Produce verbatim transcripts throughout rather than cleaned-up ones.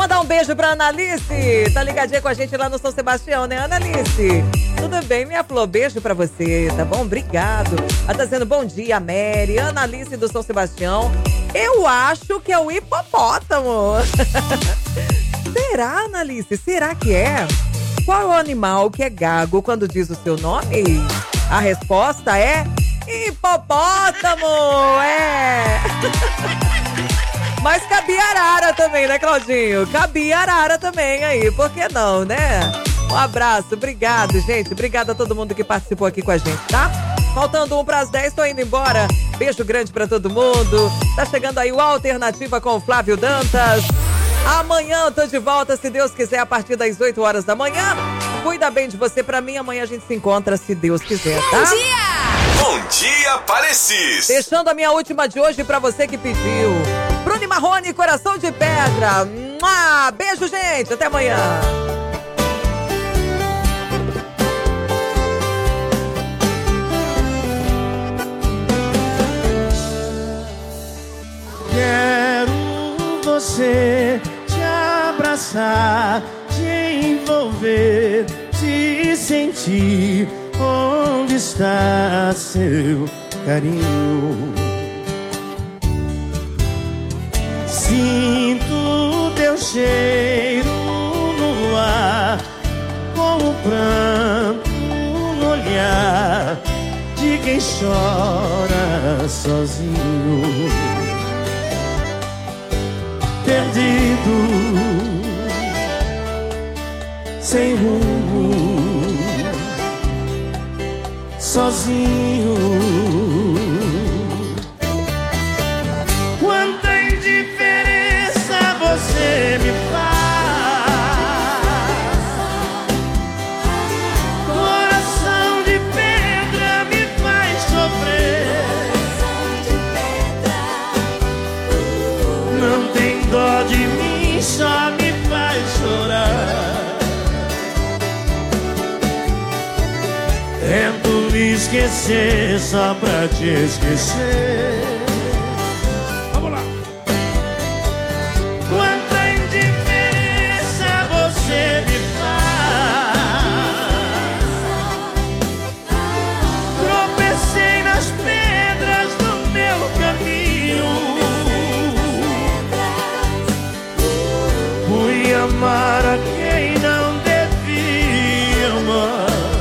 mandar um beijo pra Analice. Tá ligadinha com a gente lá no São Sebastião, né, Analice? Tudo bem, minha flor? Beijo pra você, tá bom? Obrigado. Ela tá dizendo bom dia, Mary. Analice do São Sebastião. Eu acho que é o hipopótamo. Será, Analice? Será que é? Qual é o animal que é gago quando diz o seu nome? A resposta é hipopótamo, é. Mas cabia arara também, né, Claudinho? Cabia arara também aí, por que não, né? Um abraço, obrigado, gente. Obrigado a todo mundo que participou aqui com a gente, tá? Faltando um para as dez, tô indo embora. Beijo grande pra todo mundo. Tá chegando aí o Alternativa com o Flávio Dantas. Amanhã eu tô de volta, se Deus quiser, a partir das oito horas da manhã. Cuida bem de você, pra mim. Amanhã a gente se encontra, se Deus quiser, tá? Bom dia! Bom dia, Parecis! Deixando a minha última de hoje pra você que pediu. Bruno e Marrone, Coração de Pedra. Mua! Beijo, gente. Até amanhã. Quero você te abraçar, te envolver, te sentir. Onde está seu carinho? Sinto teu cheiro no ar, com o pranto no olhar de quem chora sozinho, perdido, sem rumo, sozinho. Quanta indiferença você me faz. Coração de pedra me faz sofrer. Não tem dó de mim, só me faz chorar. Tento me esquecer só pra te esquecer. Vamos lá! Quanta indiferença você me faz. Tropecei nas pedras do meu caminho. Fui amar a quem não devia amar.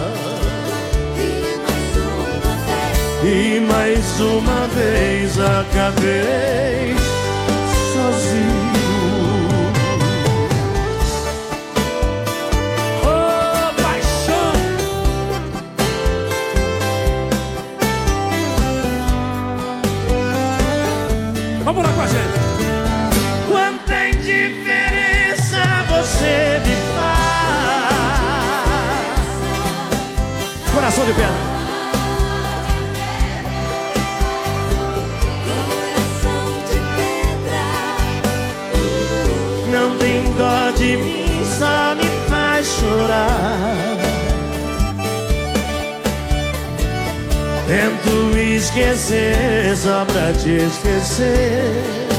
E mais uma vez acabei sozinho. Oh, paixão! Vamos lá com a gente. Quanta indiferença você me faz. Coração de pedra. Não tem dó de mim, só me faz chorar. Tento esquecer só pra te esquecer.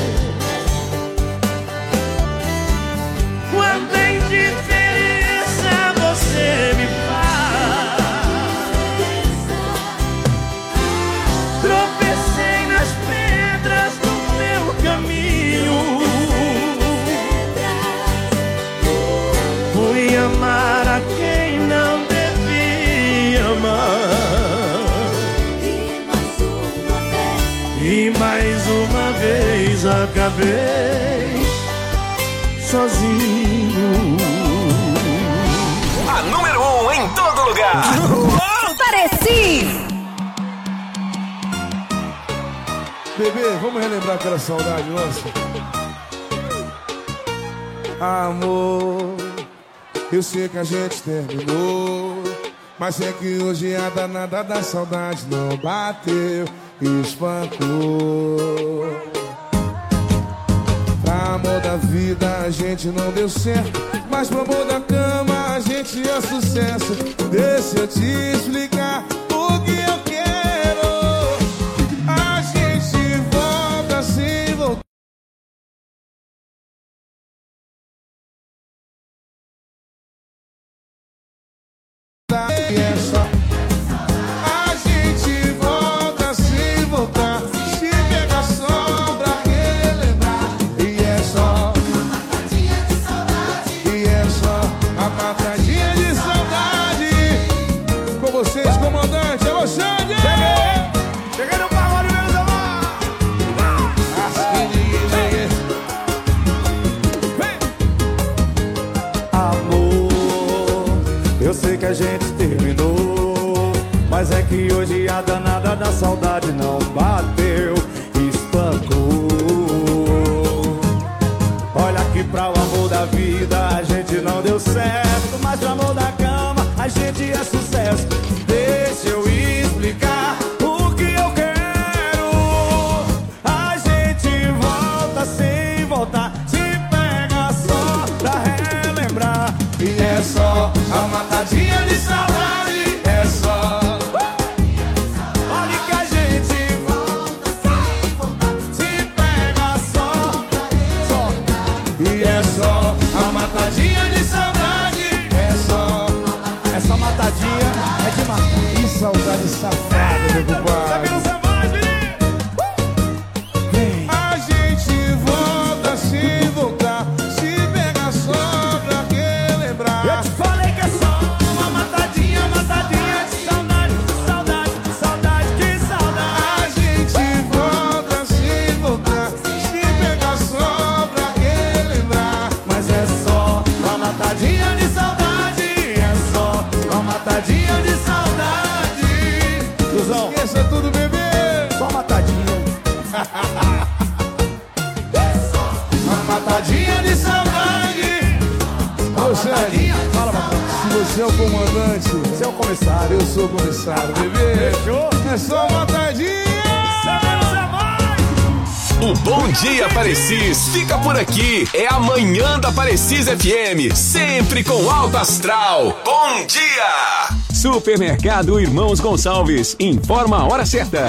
Quanta indiferença você me faz. Tropecei nas pedras do meu caminho. Fui amar a quem não devia amar. E mais uma vez acabei sozinho. A número um em todo lugar. Parecis! Bebê, vamos relembrar aquela saudade nossa? Amor, eu sei que a gente terminou, mas é que hoje a danada da saudade não bateu, espancou. Pra amor da vida a gente não deu certo, mas pro amor da cama a gente é sucesso. Deixa eu te explicar o que eu que a gente terminou, mas é que hoje a danada da saudade não bateu, espancou. Olha que pra o amor da vida a gente não deu certo, mas pro amor da cama a gente é sucesso. Deixa eu explicar o que eu quero. A gente volta sem voltar, se pega só pra relembrar. E é só a matadinha de saudade, é só. Olha que a gente volta sem voltar, se pega só, só. E é só a matadinha de saudade, é só. É só matadinha, é de matar. Que saudade safada, meu compadre. A gente volta sem voltar, se pega só pra relembrar. Eu te falei que é só uma matadinha, matadinha de saudade, saudade, saudade, que saudade. A gente volta sem voltar, se pega só pra relembrar. Mas é só uma matadinha de saudade, é só uma matadinha de saudade. Cruzão, Esqueça tudo, bebê. só matadinha. Uma matadinha de saudade. Ô, Sérgio, Fala, papai. se você é o comandante, Você é o comissário. eu sou o comissário, bebê. Fechou? É só uma tadinha. Sabemos é mais. O Bom Dia Parecis fica por aqui. É amanhã da Parecis F M, sempre com alto astral. Bom dia! Supermercado Irmãos Gonçalves, informa a hora certa.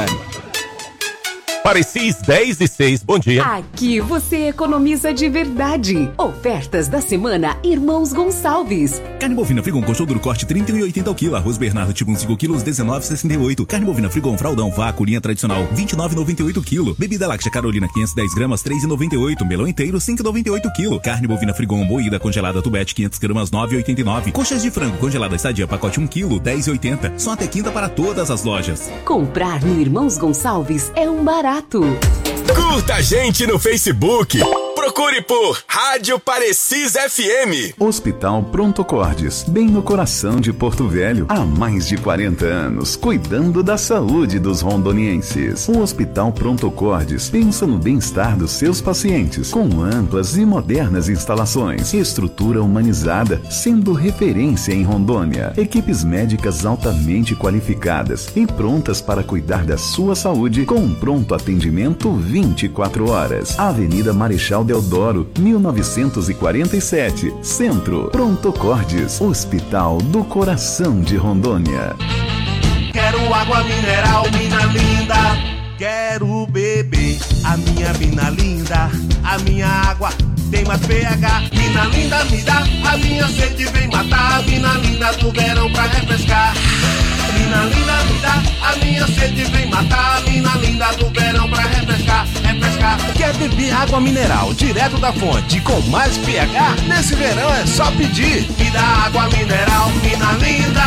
Parecis dez e seis, bom dia. Aqui você economiza de verdade. Ofertas da semana Irmãos Gonçalves. Carne bovina Frigon com duro corte trinta e um e oitenta ao quilo. Arroz Bernardo tipo cinco quilos, dezenove e sessenta e oito. Carne bovina Frigon fraldão vácuo linha tradicional, vinte e nove e noventa e oito quilo. Bebida láctea Carolina quinhentos e dez gramas, três e noventa e oito. Melão inteiro, cinco e noventa e oito quilo. Carne bovina Frigon moída congelada Tubete quinhentas gramas, nove e oitenta e nove. Coxas de frango congelada Sadia pacote um quilo, dez e oitenta. Só até quinta para todas as lojas. Comprar no Irmãos Gonçalves é um barato. Curta a gente no Facebook. Procure por Rádio Parecis F M. Hospital Pronto Cordes, bem no coração de Porto Velho, há mais de quarenta anos, cuidando da saúde dos rondonienses. O Hospital Pronto Cordes pensa no bem-estar dos seus pacientes, com amplas e modernas instalações, estrutura humanizada, sendo referência em Rondônia, equipes médicas altamente qualificadas e prontas para cuidar da sua saúde com um pronto atendimento vinte e quatro horas. Avenida Marechal Deodoro, mil novecentos e quarenta e sete, Centro. Pronto Cordes, Hospital do Coração de Rondônia. Quero água mineral, mina linda. Quero beber a minha mina linda. A minha água tem mais pH. Mina linda, me dá. A minha sede vem matar. Mina linda do verão pra refrescar. Mina linda, me dá. A minha sede vem matar. Mina linda do verão pra refrescar, refrescar. Quer beber água mineral direto da fonte com mais pH? Nesse verão é só pedir. Me dá água mineral, mina linda.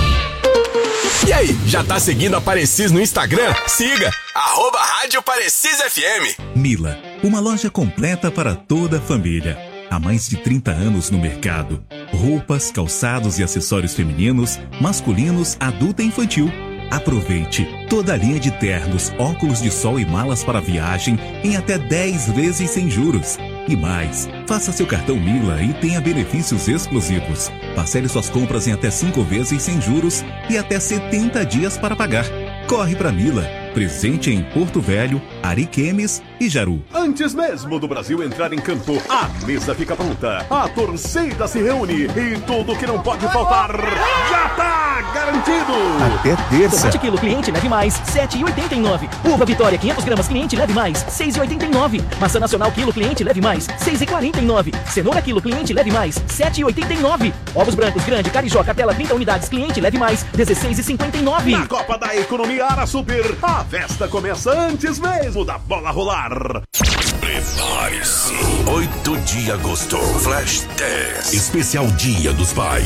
E aí, já tá seguindo a Parecis no Instagram? Siga, arroba Rádio Parecis F M. Mila, uma loja completa para toda a família. Há mais de trinta anos no mercado. Roupas, calçados e acessórios femininos, masculinos, adulto e infantil. Aproveite toda a linha de ternos, óculos de sol e malas para viagem em até dez vezes sem juros. E mais, faça seu cartão Mila e tenha benefícios exclusivos. Parcele suas compras em até cinco vezes sem juros e até setenta dias para pagar. Corre para Mila, presente em Porto Velho, Ariquemes e Jaru. Antes mesmo do Brasil entrar em campo, a mesa fica pronta. A torcida se reúne e tudo que não pode faltar já tá garantido. Até terça. Tomate quilo cliente leve mais, sete e oitenta e nove. Uva Vitória quinhentos gramas cliente leve mais, seis e oitenta e nove. Maçã nacional quilo cliente leve mais, seis e quarenta e nove. Cenoura quilo cliente leve mais, sete e oitenta e nove. Ovos brancos grande Carijó Catela trinta unidades cliente leve mais, dezesseis e cinquenta e nove. Na Copa da Economia Ara Super, a festa começa antes mesmo da bola rolar. Prepare-se. oito de agosto, Flash dez. Especial Dia dos Pais.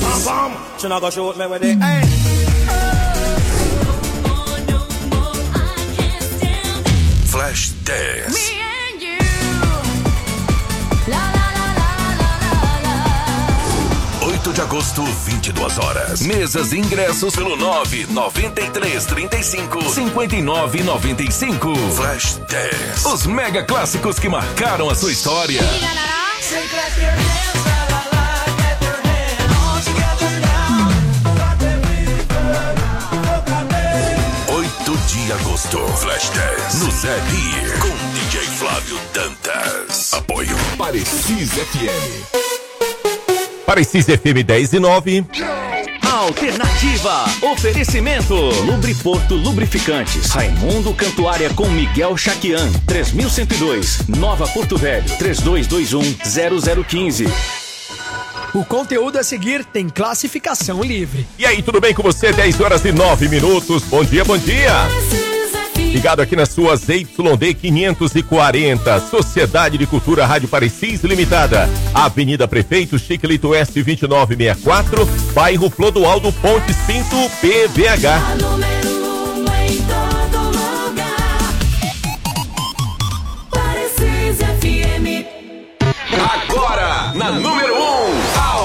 Flash dez. oito de agosto, vinte e duas horas. Mesas e ingressos pelo nove nove três, trinta e cinco, cinquenta e nove, noventa e cinco. Flash Dance. Os mega clássicos que marcaram a sua história. oito de agosto, Flash Dance no Zé Beer com D J Flávio Dantas. Apoio Parecis F M. Parecis F M dez e nove. Alternativa. Oferecimento. Lubriporto Lubrificantes. Raimundo Cantuária com Miguel Chaquian. três mil cento e dois. Nova Porto Velho. três dois dois um, zero zero um cinco. O conteúdo a seguir tem classificação livre. E aí, tudo bem com você? dez horas e nove minutos. Bom dia, bom dia. Ligado aqui nas suas Y D quinhentos e quarenta, Sociedade de Cultura Rádio Parecis Limitada, Avenida Prefeito Chiquelito Oeste vinte e nove sessenta e quatro, bairro Clodoaldo Pontes Pinto, P V H. Agora, na número um,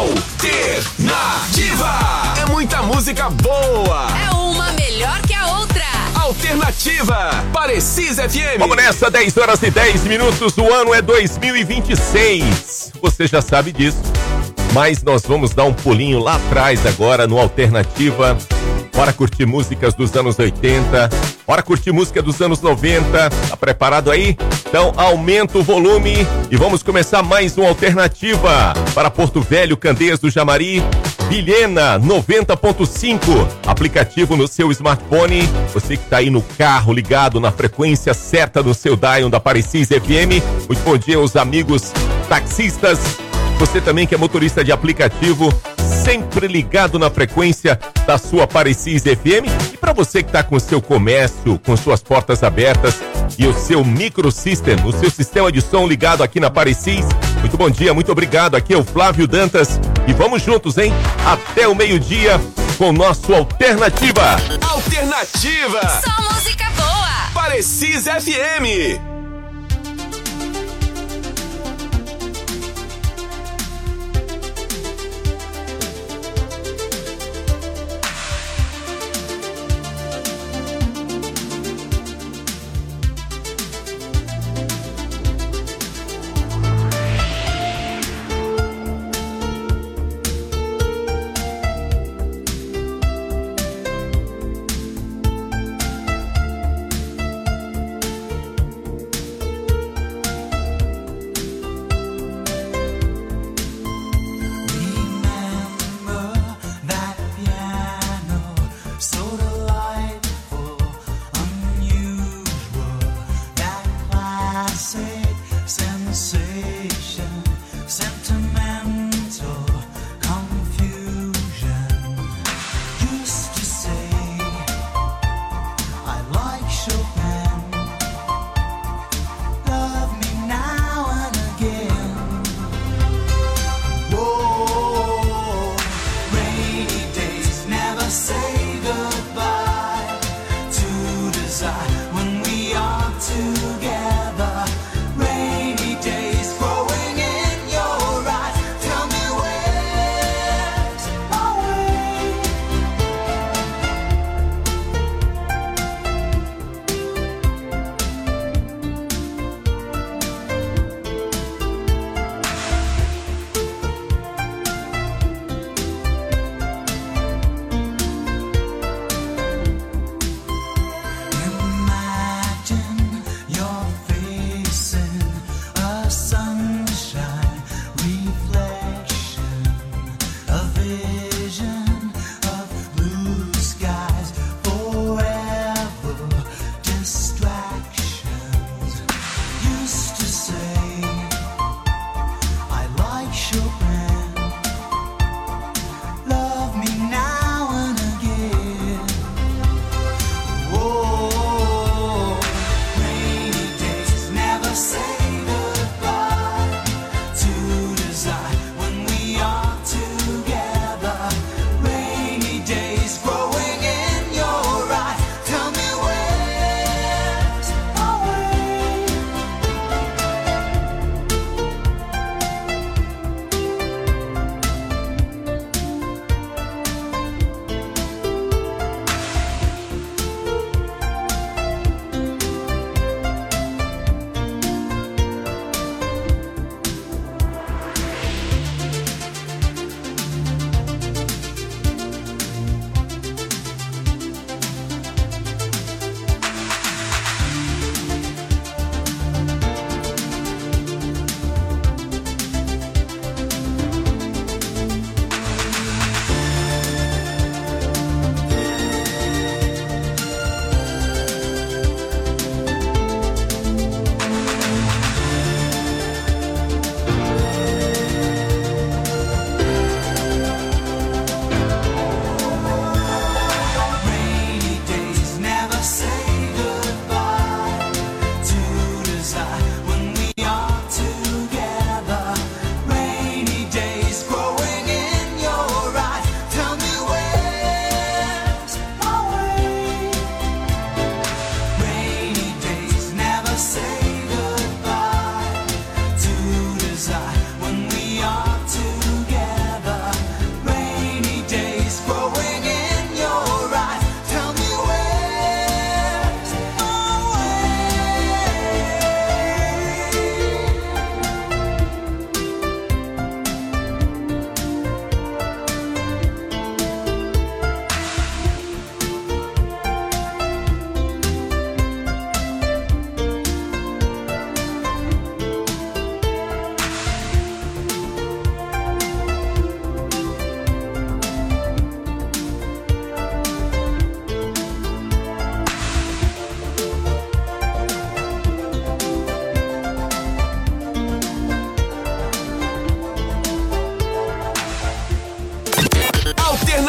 Alternativa. É muita música boa. É uma melhor que a outra. Alternativa, Parecis F M. Vamos nessa, dez horas e dez minutos, o ano é dois mil e vinte e seis. Você já sabe disso, mas nós vamos dar um pulinho lá atrás agora no Alternativa. Bora curtir músicas dos anos oitenta, bora curtir música dos anos noventa. Tá preparado aí? Então aumenta o volume e vamos começar mais um Alternativa para Porto Velho, Candeias do Jamari, Vilhena noventa ponto cinco, aplicativo no seu smartphone. Você que tá aí no carro ligado na frequência certa do seu Dion da Parecis F M. Muito bom dia aos amigos taxistas. Você também que é motorista de aplicativo, sempre ligado na frequência da sua Parecis F M. E para você que está com o seu comércio, com suas portas abertas e o seu microsystem, o seu sistema de som ligado aqui na Parecis, muito bom dia, muito obrigado. Aqui é o Flávio Dantas e vamos juntos, hein? Até o meio-dia com o nosso Alternativa. Alternativa. Só música boa. Parecis F M.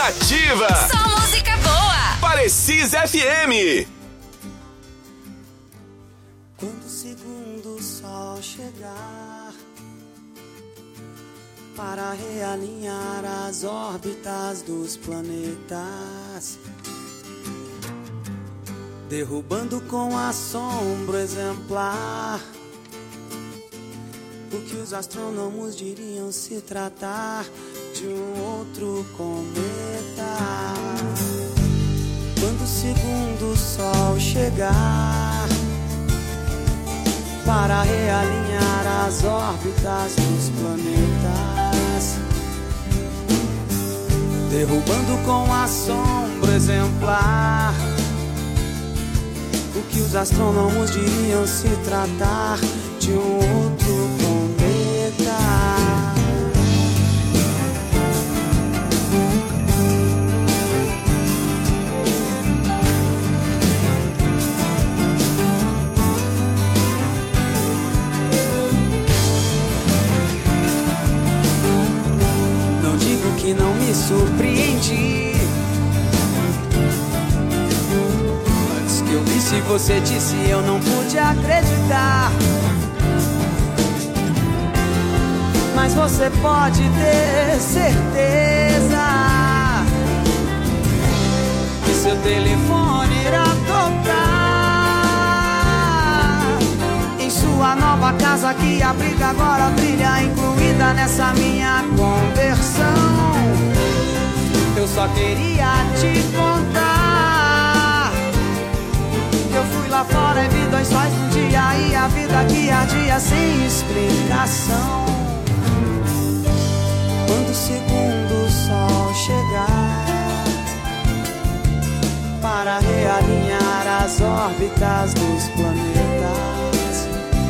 Alternativa. Só música boa. Parecis F M. Quando o segundo sol chegar para realinhar as órbitas dos planetas, derrubando com assombro exemplar o que os astrônomos diriam se tratar de um outro cometa. Quando o segundo sol chegar para realinhar as órbitas dos planetas, derrubando com assombro exemplar o que os astrônomos diriam se tratar de um outro cometa. Não digo que não me surpreendi. Antes que eu visse você disse eu não pude acreditar. Mas você pode ter certeza que seu telefone irá tocar em sua nova casa que abriga agora brilha, incluída nessa minha conversão. Eu só queria te contar que eu fui lá fora e vi dois sóis no dia e a vida que ardia sem explicação. Quando o segundo sol chegar para realinhar as órbitas dos planetas,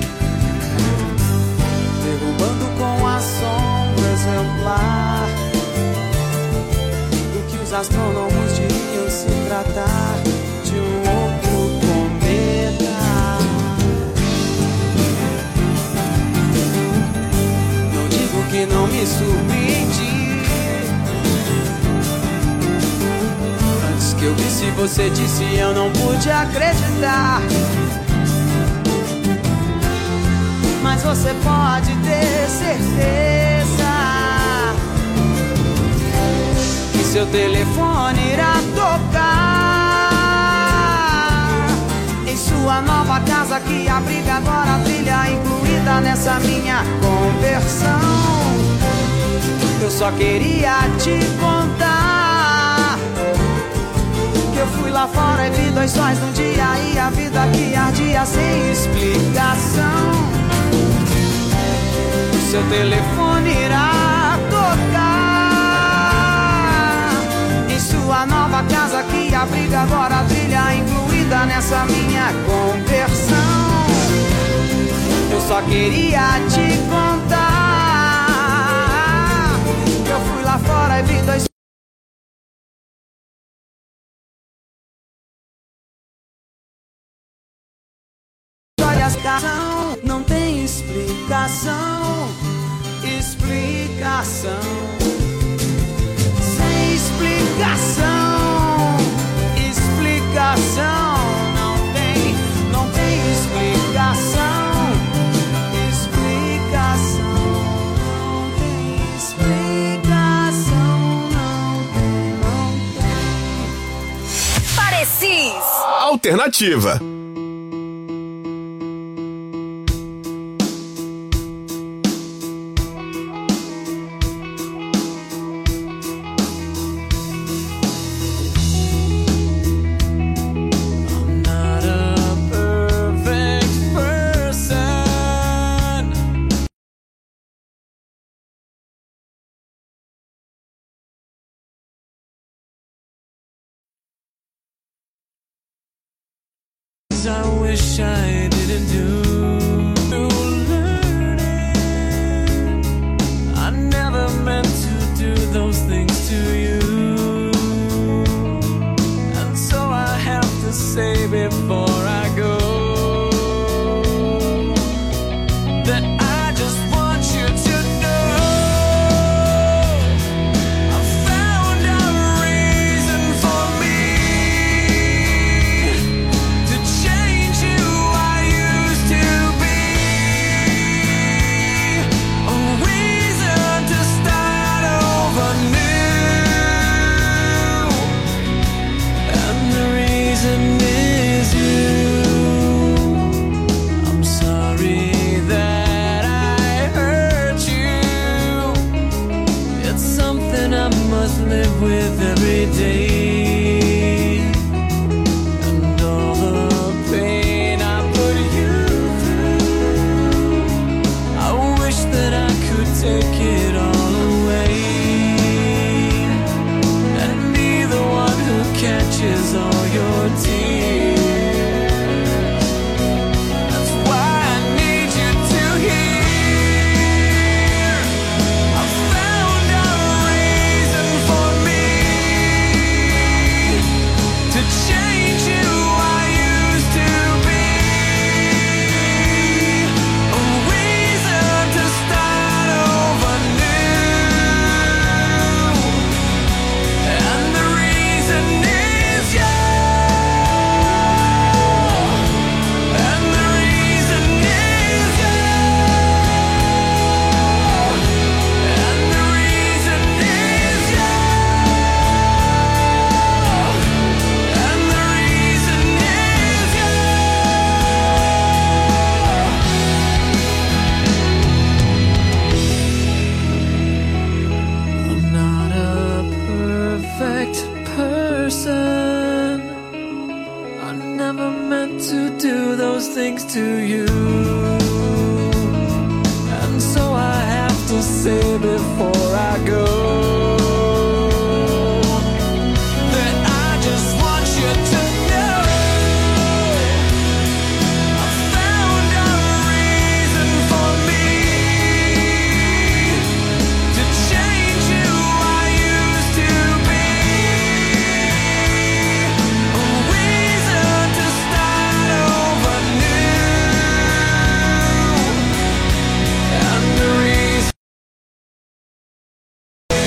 derrubando com assombro exemplar o que os astrônomos diriam se tratar de um outro cometa. Não digo que não me surpreendi. Antes que eu visse você disse eu não pude acreditar. Mas você pode ter certeza que seu telefone irá tocar em sua nova casa que abriga agora brilha, incluída nessa minha conversão. Eu só queria te contar que eu fui lá fora e vi dois sóis num dia e a vida que ardia sem explicação. O seu telefone irá tocar em sua nova casa que abriga agora brilha, incluída nessa minha conversão. Eu só queria te contar que eu fui lá fora e vi dois. Não tem explicação, explicação, sem explicação, explicação, não tem, não tem explicação, explicação, não tem explicação, não tem, não tem. Parecis Alternativa. I wish I didn't do. Learning, I never meant to do those things to you, and so I have to say before I go that I just want you to know I found out must live with every day, and all the pain I put you through. I wish that I could take it all away and be the one who catches all your tears. Things to you, and so I have to say before I go that I just want you to know I found a reason for me to change who I used to be, a reason to start over new. And the reason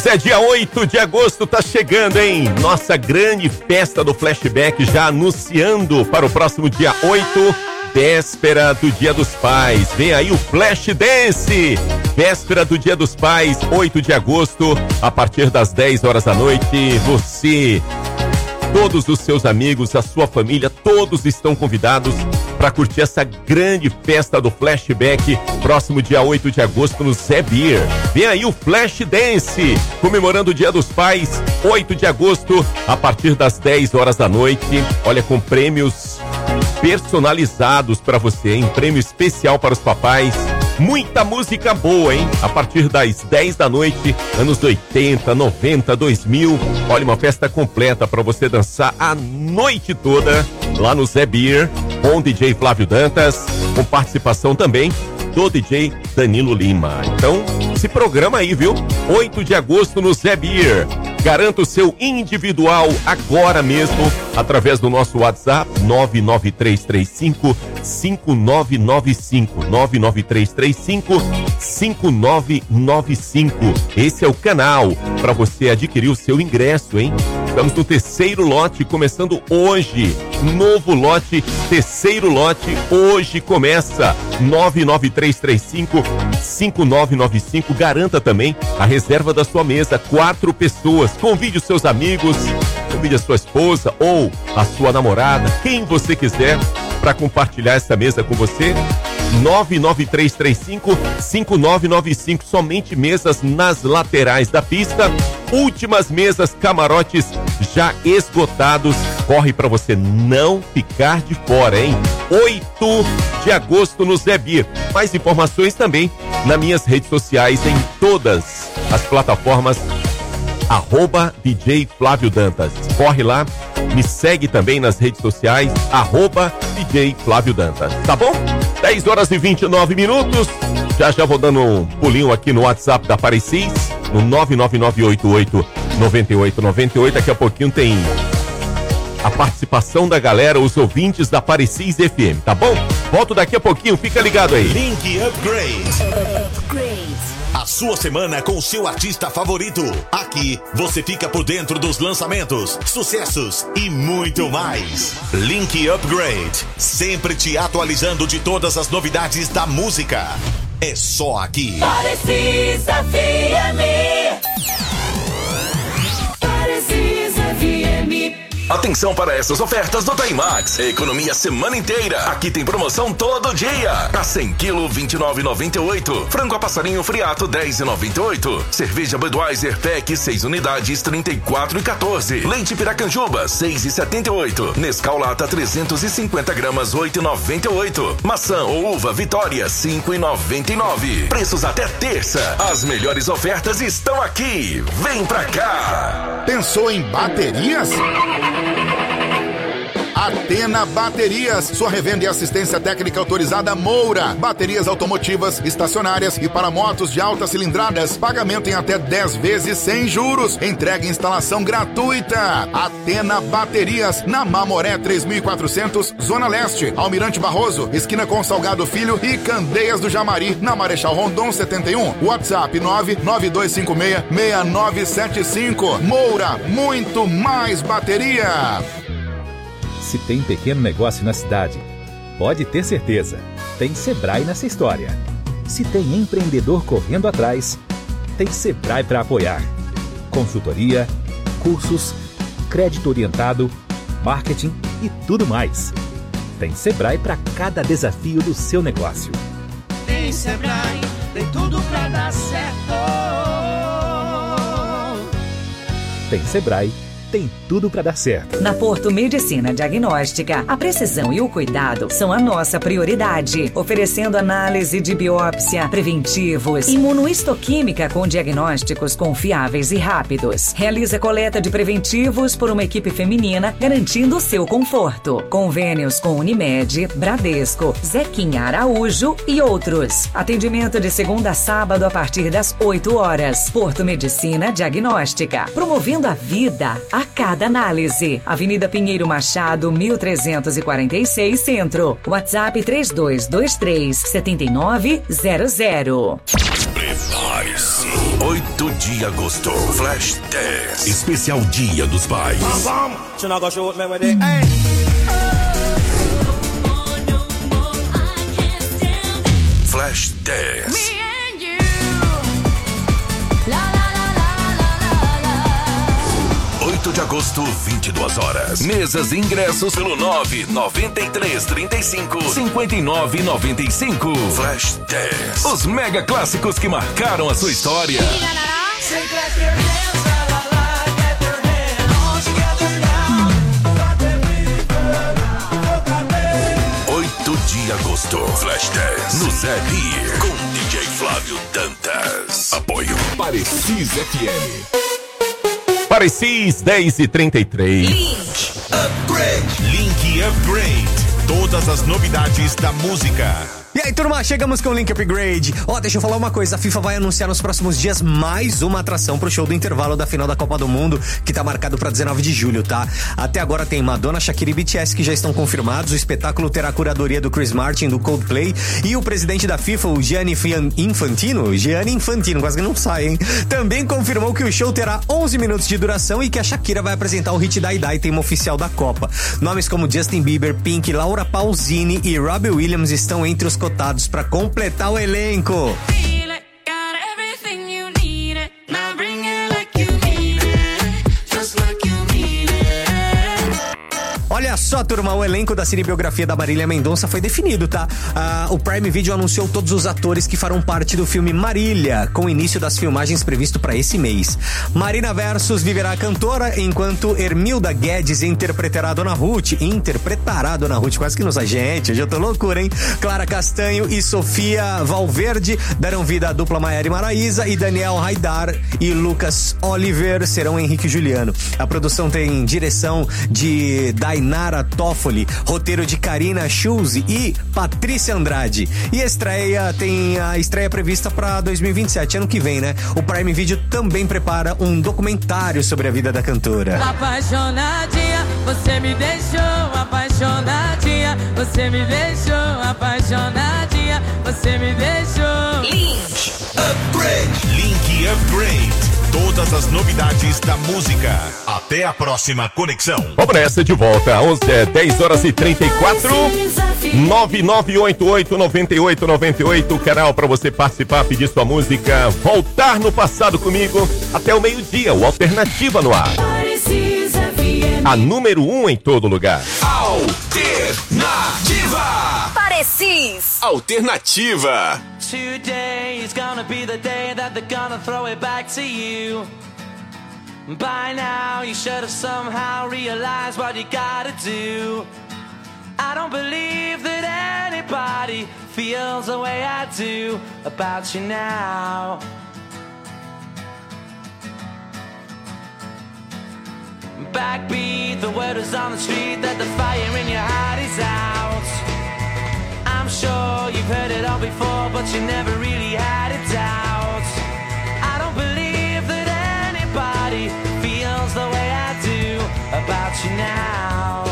é, dia oito de agosto tá chegando, hein? Nossa grande festa do Flashback já anunciando para o próximo dia oito, véspera do Dia dos Pais. Vem aí o Flash Dance, véspera do Dia dos Pais, oito de agosto, a partir das dez horas da noite. Você, todos os seus amigos, a sua família, todos estão convidados para curtir essa grande festa do Flashback, próximo dia oito de agosto no Zé Beer. Vem aí o Flash Dance, comemorando o Dia dos Pais, oito de agosto, a partir das dez horas da noite. Olha, com prêmios personalizados para você, hein? Prêmio especial para os papais. Muita música boa, hein? A partir das dez da noite, anos oitenta, noventa, dois mil. Olha, uma festa completa para você dançar a noite toda lá no Zé Beer, com o D J Flávio Dantas, com participação também do D J Danilo Lima. Então, se programa aí, viu? oito de agosto no Zé Beer. Garanta o seu individual agora mesmo, através do nosso WhatsApp nove nove três três cinco, cinco nove nove cinco, nove nove três três cinco, cinco nove nove cinco. Esse é o canal para você adquirir o seu ingresso, hein? Estamos no terceiro lote, começando hoje. Novo lote, terceiro lote, hoje começa. nove nove três três cinco, cinco nove nove cinco. Garanta também a reserva da sua mesa, quatro pessoas. Convide os seus amigos, convide a sua esposa ou a sua namorada, quem você quiser, para compartilhar essa mesa com você. nove nove três três cinco, cinco nove nove cinco. Somente mesas nas laterais da pista. Últimas mesas, camarotes já esgotados. Corre para você não ficar de fora, hein? oito de agosto no Zé Beer. Mais informações também nas minhas redes sociais, em todas as plataformas, arroba D J Flávio Dantas. Corre lá, me segue também nas redes sociais, arroba D J Flávio Dantas, tá bom? dez horas e vinte e nove minutos. Já já vou dando um pulinho aqui no WhatsApp da Parecis, no nove nove nove oito oito nove oito nove oito. Daqui a pouquinho tem a participação da galera, os ouvintes da Parecis F M, tá bom? Volto daqui a pouquinho, fica ligado aí. Link Upgrade. Upgrade. A sua semana com o seu artista favorito. Aqui você fica por dentro dos lançamentos, sucessos e muito mais. Link Upgrade, sempre te atualizando de todas as novidades da música. É só aqui. Parecis F M. Parecis F M. Atenção para essas ofertas do Timax. Economia a semana inteira. Aqui tem promoção todo dia. A cem quilos, vinte e nove reais e noventa e oito centavos. Frango a passarinho friato, dez reais e noventa e oito centavos. Cerveja Budweiser Pack, seis unidades, trinta e quatro reais e quatorze centavos. Leite Piracanjuba, seis reais e setenta e oito centavos. Nescau Lata, trezentos e cinquenta gramas, oito reais e noventa e oito centavos. Maçã ou uva Vitória, cinco reais e noventa e nove centavos. Preços até terça. As melhores ofertas estão aqui. Vem pra cá. Pensou em baterias? Atena Baterias, sua revenda e assistência técnica autorizada Moura. Baterias automotivas, estacionárias e para motos de altas cilindradas. Pagamento em até dez vezes sem juros. Entrega e instalação gratuita. Atena Baterias, na Mamoré três mil e quatrocentos, Zona Leste. Almirante Barroso, esquina com Salgado Filho e Candeias do Jamari, na Marechal Rondon setenta e um. WhatsApp nove nove dois cinco seis, seis nove sete cinco. Moura, muito mais bateria. Se tem pequeno negócio na cidade, pode ter certeza, tem Sebrae nessa história. Se tem empreendedor correndo atrás, tem Sebrae para apoiar. Consultoria, cursos, crédito orientado, marketing e tudo mais. Tem Sebrae para cada desafio do seu negócio. Tem Sebrae, tem tudo para dar certo. Tem Sebrae, tem tudo para dar certo. Na Porto Medicina Diagnóstica, a precisão e o cuidado são a nossa prioridade, oferecendo análise de biópsia, preventivos, imunohistoquímica com diagnósticos confiáveis e rápidos. Realiza coleta de preventivos por uma equipe feminina, garantindo o seu conforto. Convênios com Unimed, Bradesco, Zequinha Araújo e outros. Atendimento de segunda a sábado a partir das oito horas. Porto Medicina Diagnóstica, promovendo a vida a cada análise. Avenida Pinheiro Machado, mil trezentos e quarenta e seis, Centro. WhatsApp três dois dois três, sete nove zero zero. Prepare-se. oito de agosto, Flash dez, especial Dia dos Pais. Flash dez. oito de agosto, vinte e duas horas. Mesas e ingressos pelo nove nove três, três cinco, cinco nove nove cinco. Flash dez. Os mega clássicos que marcaram a sua história. oito de agosto, Flash dez. No Zé Beer, com D J Flávio Dantas. Apoio Parecis F M. Parecis dez e trinta e três. Link Upgrade. Link Upgrade. Todas as novidades da música. E aí, turma, chegamos com o Link Upgrade. Ó, oh, deixa eu falar uma coisa, a FIFA vai anunciar nos próximos dias mais uma atração pro show do intervalo da final da Copa do Mundo, que tá marcado pra dezenove de julho, tá? Até agora tem Madonna, Shakira e B T S que já estão confirmados. O espetáculo terá a curadoria do Chris Martin, do Coldplay, e o presidente da FIFA, o Gianni Infantino, Gianni Infantino, quase que não sai, hein? Também confirmou que o show terá onze minutos de duração e que a Shakira vai apresentar o hit Die Die, tema oficial da Copa. Nomes como Justin Bieber, Pink, Laura Pausini e Robbie Williams estão entre os cotados para completar o elenco. Olha só, turma, o elenco da cinebiografia da Marília Mendonça foi definido, tá? Ah, o Prime Video anunciou todos os atores que farão parte do filme Marília, com o início das filmagens previsto para esse mês. Marina Versus viverá a cantora, enquanto Hermilda Guedes interpretará a Dona Ruth. Interpretará a Dona Ruth, quase que nos a gente, hoje eu tô loucura, hein? Clara Castanho e Sofia Valverde darão vida à dupla Maiara e Maraísa, e Daniel Haidar e Lucas Oliver serão Henrique e Juliano. A produção tem direção de Dainara Toffoli, roteiro de Karina Schulze e Patrícia Andrade. E a estreia tem a estreia prevista para dois mil e vinte e sete, ano que vem, né? O Prime Video também prepara um documentário sobre a vida da cantora. Apaixonadinha, você me deixou apaixonadinha, você me deixou apaixonadinha, você me deixou. Link Upgrade. Link Upgrade. Todas as novidades da música. Até a próxima conexão. Vamos nessa, de volta às dez horas e trinta e quatro. nove nove oito oito, nove oito nove oito, o canal para você participar, pedir sua música, voltar no passado comigo até o meio-dia, o Alternativa no ar. A número um em todo lugar. Alternativa. Parecis. Alternativa. Today is gonna be the day that they're gonna throw it back to you. By now you should have somehow realized what you gotta do. I don't believe that anybody feels the way I do about you now. Backbeat, the word is on the street that the fire in your heart is out. I'm sure you've heard it all before, but you never really had a doubt. I don't believe that anybody feels the way I do about you now.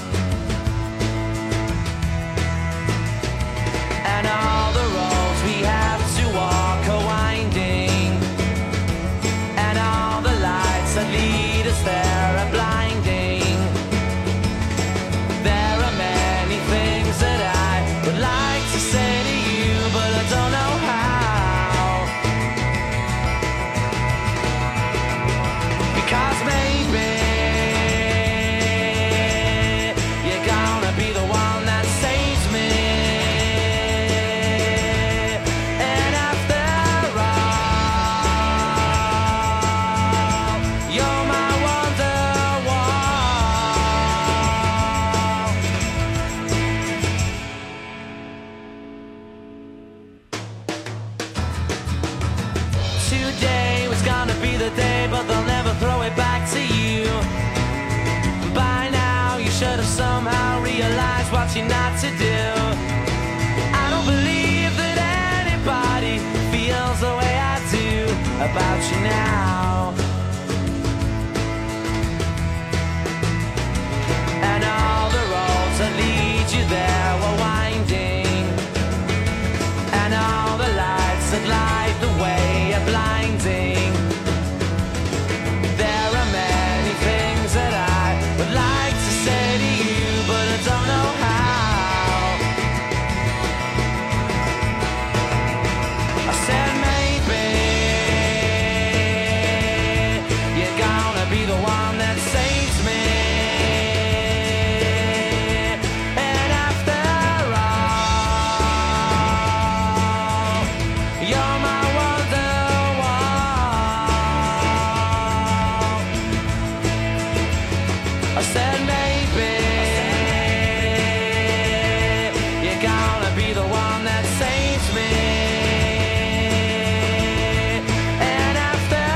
And all the roads we have to walk are winding, and all the lights that lead us there are blinding. There are many things that I would like to say to you, but I don't know how. Because maybe you're gonna be the one that saves me. And after all, you're my wonderwall. Today was gonna be the day, but they'll never throw it back to you. By now you should have somehow realized what you're not to do. I don't believe that anybody feels the way I do about you now. And all the roads that lead you there were winding, and all the lights that light the way are blinding. I said maybe you're gonna be the one that saves me. And after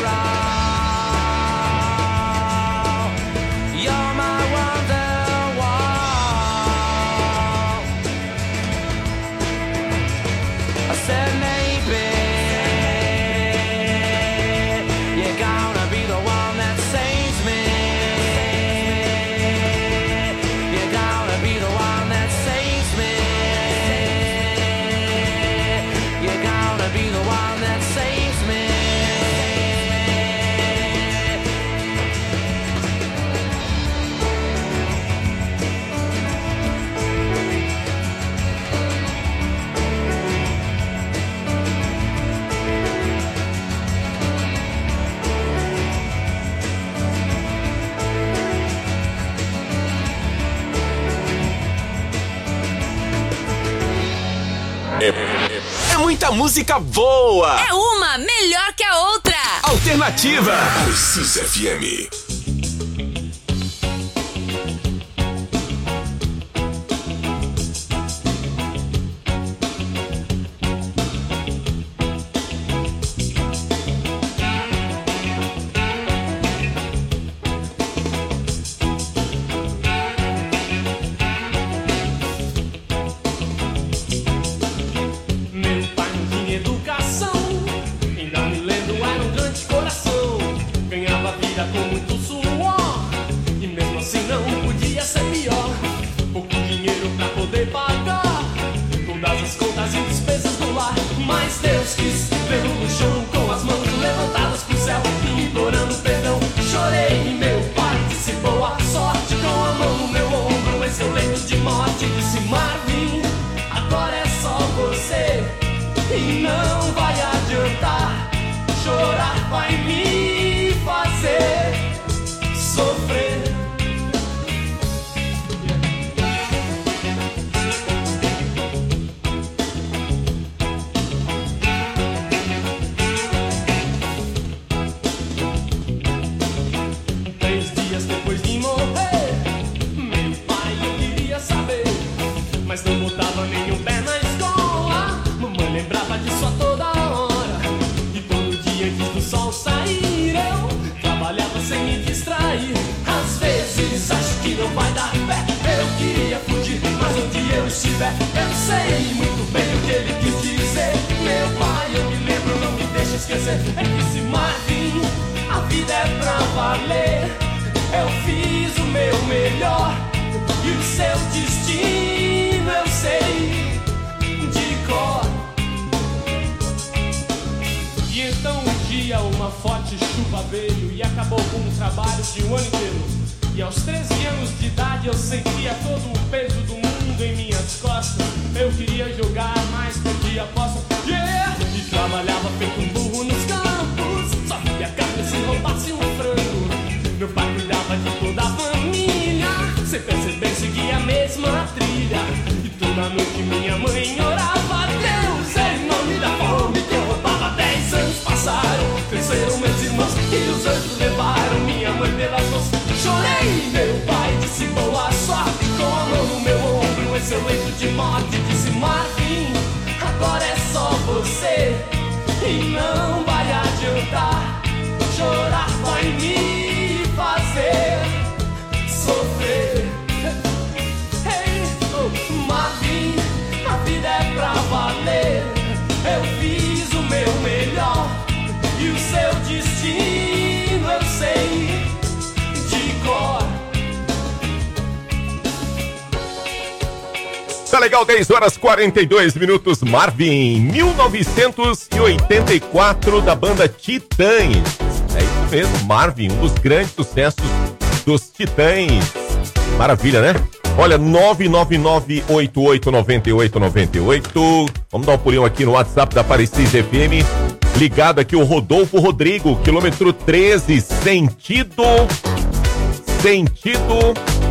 all, you're my wonderwall. I said maybe you're gonna be the one that saves me. You're gonna be the one that saves me. You're gonna be the one that saves me. É, é muita música boa. É uma melhor que a outra. Alternativa. Narcisa F M. Meu pai não tinha educação, ainda me lembro, era um grande coração. Ganhava vida com muito suor, e mesmo assim não podia ser pior. Pouco dinheiro pra poder pagar todas as contas e despesas do lar. Mas Deus quis vê-lo no chão, com as mãos levantadas pro céu, implorando perdão. Chorei e meu pai disse boa sorte, com a mão no meu ombro em seu leito de morte. Disse Marvin, agora é só você, e não vai adiantar. Chorar vai me fazer sofrer. Três dias depois de morrer, meu pai eu queria saber, mas não botava nenhum pé na escola. Mamãe lembrava disso a toda hora, e todo dia antes do sol sair eu trabalhava sem me distrair. Às vezes acho que não vai dar pé, eu queria fugir, mas onde eu estiver eu sei muito bem o que ele quis dizer. Meu pai, eu me lembro, não me deixa esquecer. É que se Marvin, a vida é pra valer. Eu fiz o meu melhor, e o seu destino eu sei de cor. E então um dia uma forte chuva veio e acabou com o trabalho de um ano inteiro. E aos treze anos de idade eu sentia todo o peso do mundo em minhas costas. Eu queria jogar, mas perdia a posse. Yeah! E trabalhava feito um burro nos campos, só via carne se roubasse um frango. Meu pai cuidava de toda a família, sem perceber seguia a mesma trilha. E toda noite minha mãe orava a Deus em nome da fome que eu roubava. Dez anos passaram, cresceram meus irmãos, e os anjos levaram minha mãe pelas mãos. Chorei, meu pai disse boa sorte, com a mão no meu ombro em seu leito de morte. Disse Marvin, agora é só você, e não vai adiantar. Chorar vai me fazer sofrer. Hey, oh, Marvin, a vida é pra valer. Eu fiz o meu melhor, e o seu destino eu sei de cor. Tá legal, dez horas e quarenta e dois minutos. Marvin, mil novecentos e oitenta e quatro, da banda Titãs. É isso mesmo, Marvin, um dos grandes sucessos dos Titãs. Maravilha, né? Olha, nove nove nove, oito oito nove oito nove oito. Vamos dar um pulinho aqui no WhatsApp da Parecis F M. Ligado aqui o Rodolfo Rodrigo, quilômetro treze, sentido... Sentido...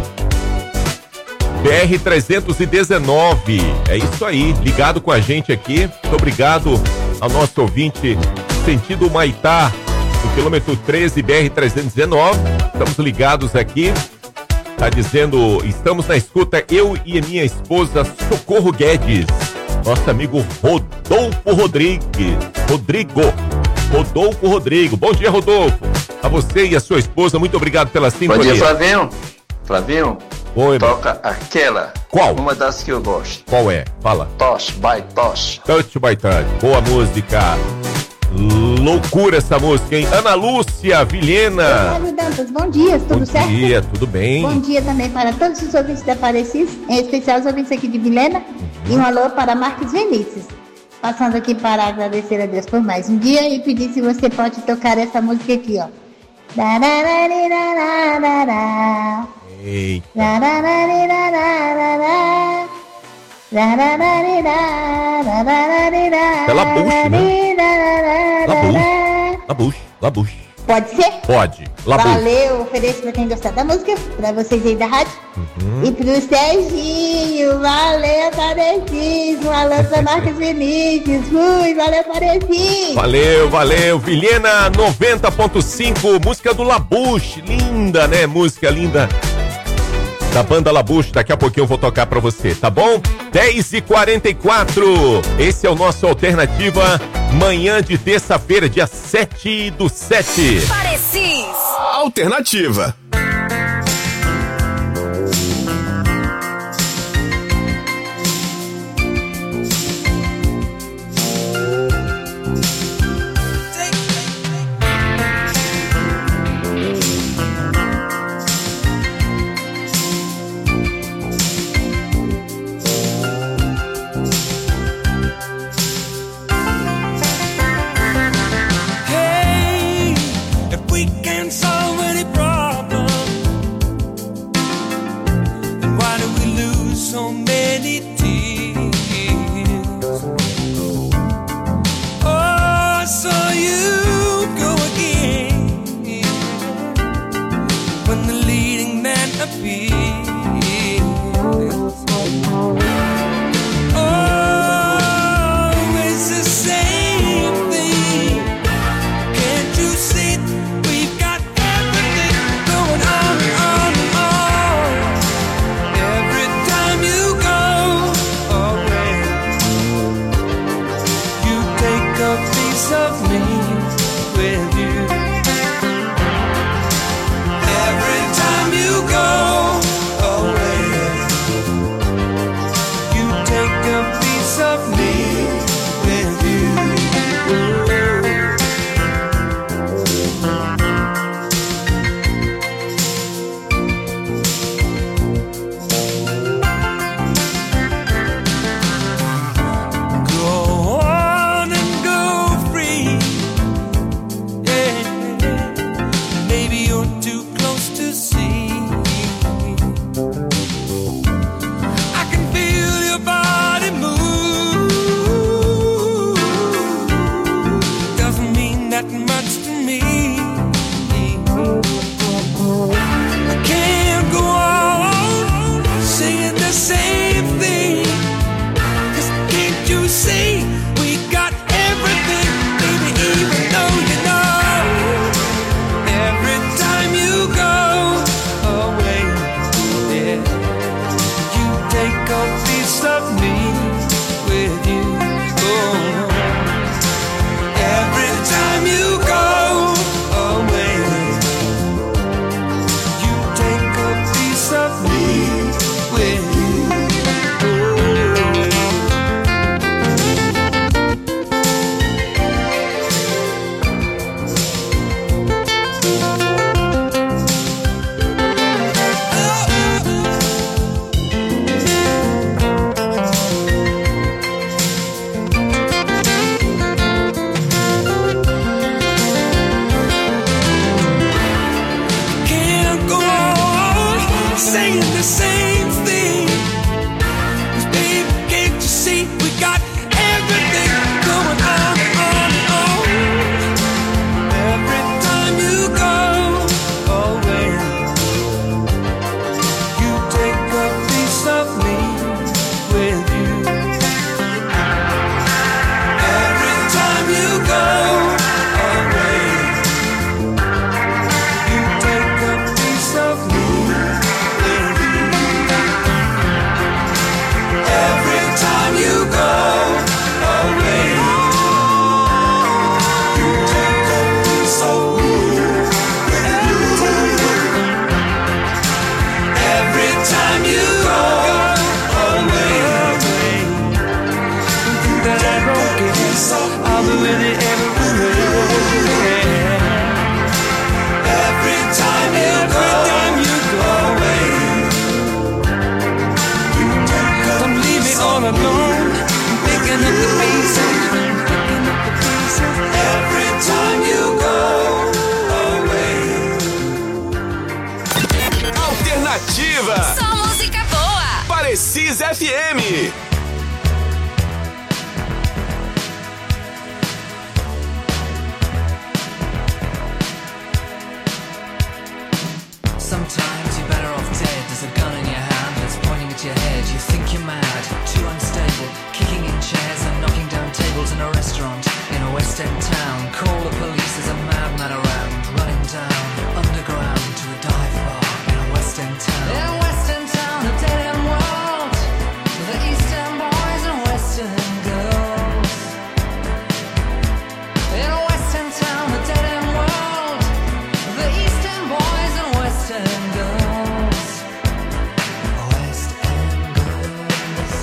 B R trezentos e dezenove. É isso aí, ligado com a gente aqui. Muito obrigado ao nosso ouvinte, sentido Maitá, no quilômetro treze, B R trezentos e dezenove. Estamos ligados aqui. Tá dizendo, estamos na escuta, eu e a minha esposa Socorro Guedes. Nosso amigo Rodolfo Rodrigues. Rodrigo. Rodolfo Rodrigo. Bom dia, Rodolfo. A você e a sua esposa, muito obrigado pela sintonia. Bom dia, Flavinho. Flavinho. Oi, toca aquela. Qual? Uma das que eu gosto. Qual é? Fala. Touch by Touch. Touch by Touch. Boa música. Loucura essa música, hein? Ana Lúcia Vilhena. Flávio Dantas, bom dia, tudo bom certo? Bom dia, tudo bem? Bom dia também para todos os ouvintes da Parecis, em especial os ouvintes aqui de Vilhena. Uhum. E um alô para Marcos Vinícius. Passando aqui para agradecer a Deus por mais um dia e pedir se você pode tocar essa música aqui, ó. Eita. É Labuche, né? Labuche, Labuche, Labuche. Pode ser? Pode. Labuche. Valeu, ofereço pra quem gostar da música, pra vocês aí da rádio. Uhum. E pro Serginho, valeu, Parecis. Um alô pra Marcos Vinícius. Fui, valeu, Parecis. Valeu, valeu. Vilhena noventa ponto cinco, música do Labuche. Linda, né? Música linda. Da banda Labuche, daqui a pouquinho eu vou tocar pra você, tá bom? dez e quarenta e quatro, esse é o nosso Alternativa, manhã de terça-feira, dia sete do sete. Parecis. Alternativa. Alternativa. Só música boa. Parecis F M. Sometimes you're better off dead. There's a gun in your hand that's pointing at your head. You think you're mad, too unstable, kicking in chairs and knocking down tables in a restaurant in a West End town. Call the police, there's a madman around, running down underground to a dive bar in a West End town. In a West End town, a dead end world, with the East End boys and West End girls. In a West End town, a dead end world, with the East End boys and West End girls. West End girls.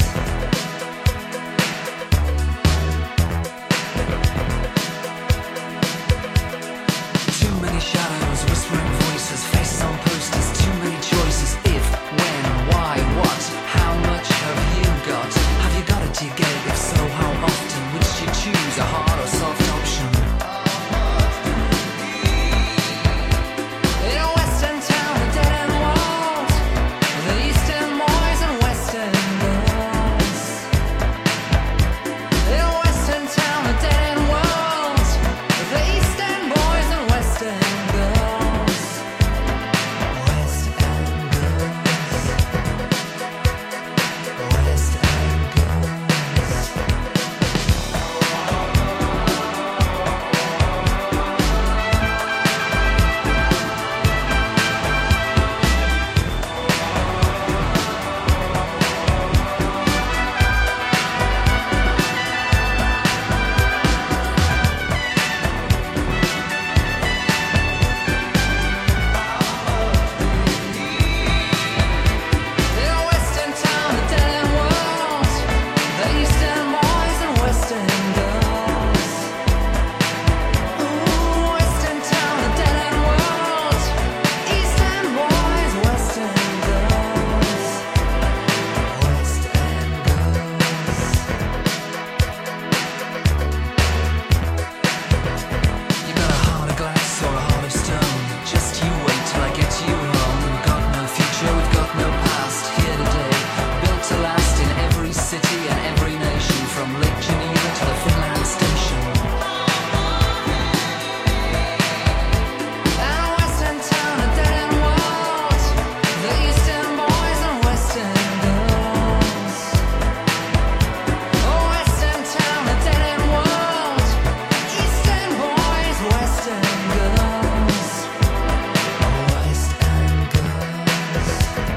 Too many shadows, whispering voices, faces on posters, too many choices. If, when, why, what, how much have you got? Have you got it, do you get it? If so, how often? Which do you choose, a hard or soft option? In a West End town, a dead end world, the East End boys and West End girls. In a West End town, a dead end world, the East End boys and West End girls. West End girls. West End In a West End town, a dead end world, the East End boys and West End girls. Ooh, West End town, a dead end world, East End boys, West End girls. West End girls. You got a heart of glass or a heart of stone. Just you wait till I get you home. We've got no future, we've got no past. Here today, built to last in every city and every nation, from Lake Geneva to the Finland station. And a West End town, a dead end world, the East End boys and West End girls. Oh, West End town, a dead end world, East End boys, West End girls. West End girls.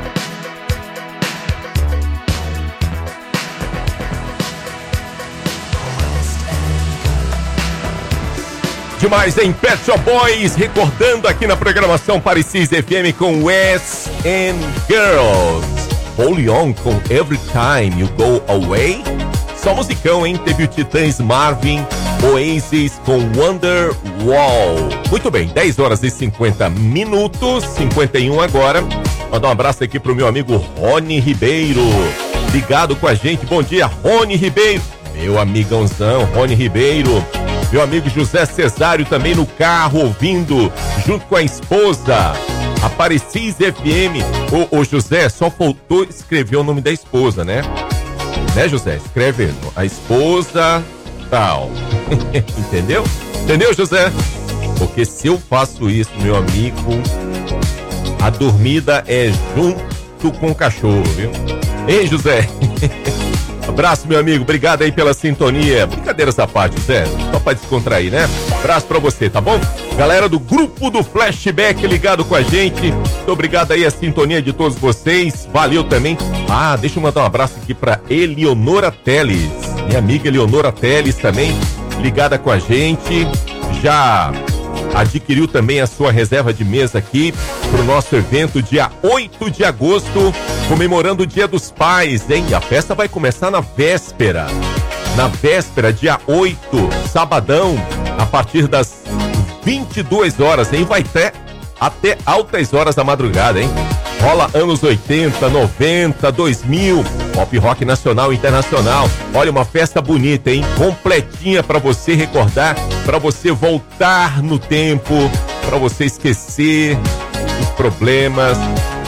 Demais em Pet Shop Boys, recordando aqui na programação Parecis F M com West and Girls. Hold On com Every Time You Go Away. Só musicão, hein? Teve o Titãs Marvin, Oasis com Wonderwall. Muito bem, dez horas e cinquenta minutos, cinquenta e um agora. Mandar um abraço aqui pro meu amigo Rony Ribeiro, ligado com a gente. Bom dia, Rony Ribeiro. Meu amigãozão, Rony Ribeiro. Meu amigo José Cesário também no carro, ouvindo, junto com a esposa, a Parecis F M. Ô, ô José, só faltou escrever o nome da esposa, né? Né, José? Escreve a esposa, tal. Entendeu? Entendeu, José? Porque se eu faço isso, meu amigo, a dormida é junto com o cachorro, viu? Hein, José? Abraço, meu amigo, obrigado aí pela sintonia. Brincadeiras à parte, Zé, só pra descontrair, né? Abraço pra você, tá bom? Galera do grupo do Flashback ligado com a gente, muito obrigado aí a sintonia de todos vocês, valeu também. Ah, deixa eu mandar um abraço aqui pra Eleonora Teles, minha amiga Eleonora Teles também, ligada com a gente, já adquiriu também a sua reserva de mesa aqui pro nosso evento dia oito de agosto, comemorando o Dia dos Pais, hein? A festa vai começar na véspera, na véspera, dia oito, sabadão, a partir das vinte e duas horas, hein? Vai até, até altas horas da madrugada, hein? Rola anos oitenta, noventa, dois mil, pop rock nacional e internacional. Olha, uma festa bonita, hein? Completinha pra você recordar, pra você voltar no tempo, pra você esquecer os problemas,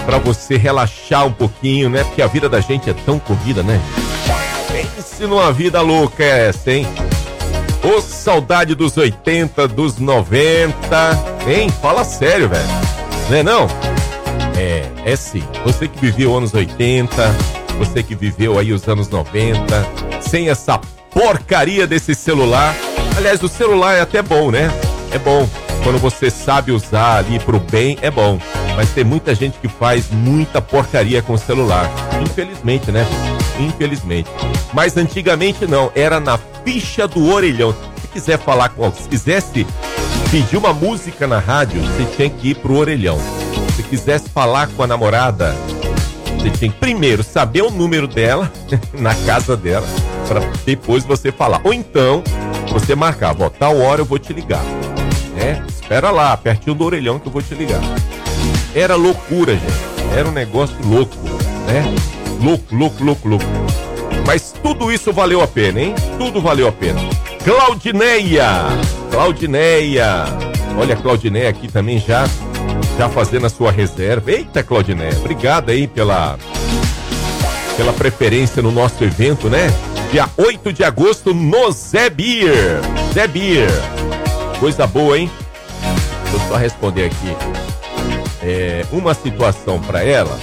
pra você relaxar um pouquinho, né? Porque a vida da gente é tão corrida, né? Pense numa vida louca essa, hein? Ô, saudade dos oitenta, dos noventa, hein? Fala sério, velho. Não é não? É, é sim. Você que viveu anos oitenta, você que viveu aí os anos noventa, sem essa porcaria desse celular. Aliás, o celular é até bom, né? É bom. Quando você sabe usar ali pro bem, é bom. Mas tem muita gente que faz muita porcaria com o celular. Infelizmente, né? Infelizmente. Mas antigamente não, era na ficha do orelhão. Se quiser falar com alguém, se quisesse pedir uma música na rádio, você tinha que ir pro orelhão. Se quisesse falar com a namorada, você tinha que primeiro saber o número dela, na casa dela, para depois você falar. Ou então, você marcava, ó, tal hora eu vou te ligar. É, espera lá, pertinho do orelhão que eu vou te ligar. Era loucura, gente. Era um negócio louco, né? Louco, louco, louco, louco. Mas tudo isso valeu a pena, hein? Tudo valeu a pena. Claudineia! Claudineia! Olha a Claudineia aqui também já, já fazendo a sua reserva. Eita, Claudineia, obrigado aí pela, pela preferência no nosso evento, né? Dia oito de agosto no Zé Beer. Zé Beer. Coisa boa, hein? Deixa eu só responder aqui. É, uma situação pra ela.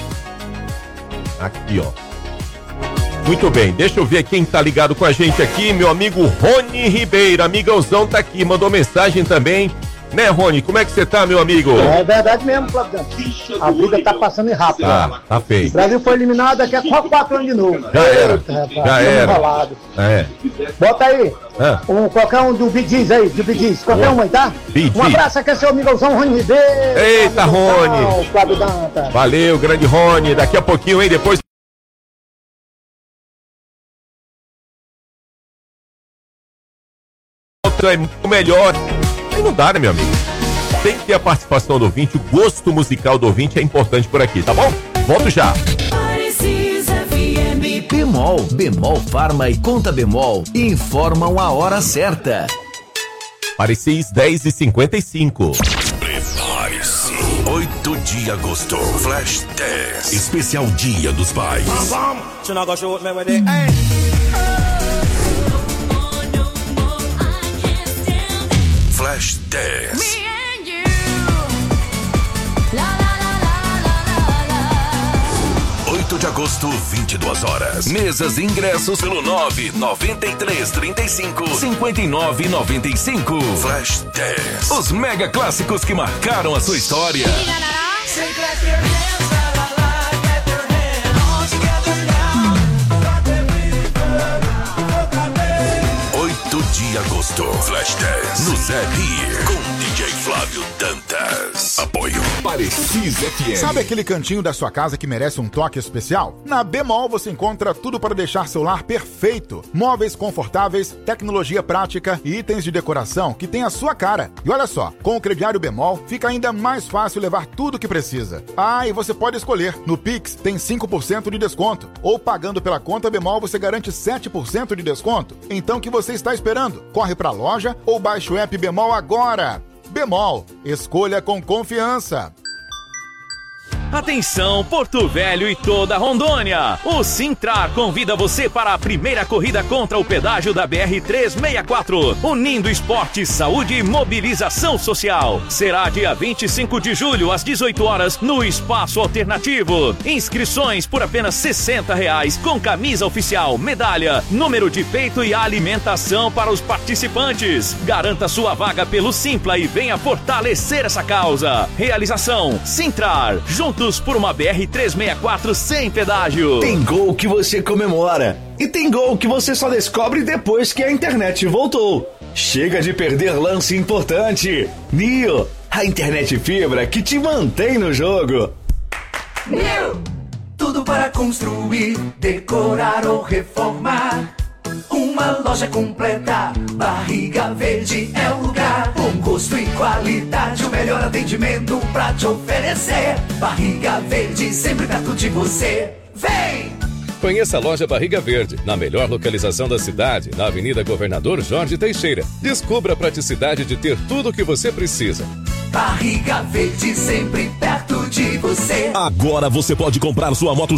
Aqui, ó. Muito bem, deixa eu ver quem tá ligado com a gente aqui. Meu amigo Rony Ribeiro, amigãozão tá aqui, mandou mensagem também. Né, Rony? Como é que você tá, meu amigo? É verdade mesmo, Flaviano. A vida tá passando rápido. Tá, tá feio. O Brasil foi eliminado, daqui a quatro, quatro anos de novo. Já era, Eita, rapaz, já era. Enrolado. É. Bota aí, Ah. um, qualquer um do Bee Gees aí, do Bee Gees, qualquer Boa. um aí, tá? Bee Um Gees. abraço aqui, é seu amigãozão Rony Ribeiro. Eita, Rony. Não, Flávio Danta. Valeu, grande Rony. Daqui a pouquinho, hein? Depois. É muito melhor. Aí não dá, né, meu amigo? Tem que ter a participação do ouvinte. O gosto musical do ouvinte é importante por aqui, tá bom? Volto já. Bemol, Bemol Farma e Conta Bemol informam a hora certa. Parecis dez e cinquenta e cinco. Prepare-se. oito de agosto. Flash dez. Especial Dia dos Pais. Flash dez. oito de agosto, vinte e duas horas. Mesas e ingressos pelo nove nove três, três cinco, cinco nove nove cinco. Flash dez. Os mega clássicos que marcaram a sua história. oito de agosto, Flash dez. No Zé Beer, com D J Flávio Dantas. Apoio Parecis F M. Sabe aquele cantinho da sua casa que merece um toque especial? Na Bemol você encontra tudo para deixar seu lar perfeito. Móveis confortáveis, tecnologia prática e itens de decoração que tem a sua cara. E olha só, com o crediário Bemol fica ainda mais fácil levar tudo que precisa. Ah, e você pode escolher. No Pix tem cinco por cento de desconto. Ou pagando pela conta Bemol você garante sete por cento de desconto. Então o que você está esperando? Corre para a loja ou baixe o app Bemol agora. Bemol, escolha com confiança. Atenção, Porto Velho e toda Rondônia! O Sintrar convida você para a primeira corrida contra o pedágio da B R trezentos e sessenta e quatro, unindo esporte, saúde e mobilização social. Será dia vinte e cinco de julho, às dezoito horas, no Espaço Alternativo. Inscrições por apenas sessenta reais, com camisa oficial, medalha, número de peito e alimentação para os participantes. Garanta sua vaga pelo Simpla e venha fortalecer essa causa. Realização, Sintrar, junto por uma B R trezentos e sessenta e quatro sem pedágio. Tem gol que você comemora e tem gol que você só descobre depois que a internet voltou. Chega de perder lance importante. Nio, a internet fibra que te mantém no jogo. Nio, tudo para construir, decorar ou reformar. Uma loja completa, Barriga Verde é o lugar. Bom gosto e qualidade, o melhor atendimento pra te oferecer. Barriga Verde, sempre perto de você. Vem! Conheça a loja Barriga Verde, na melhor localização da cidade, na Avenida Governador Jorge Teixeira. Descubra a praticidade de ter tudo o que você precisa. Barriga Verde, sempre perto de você. Agora você pode comprar sua moto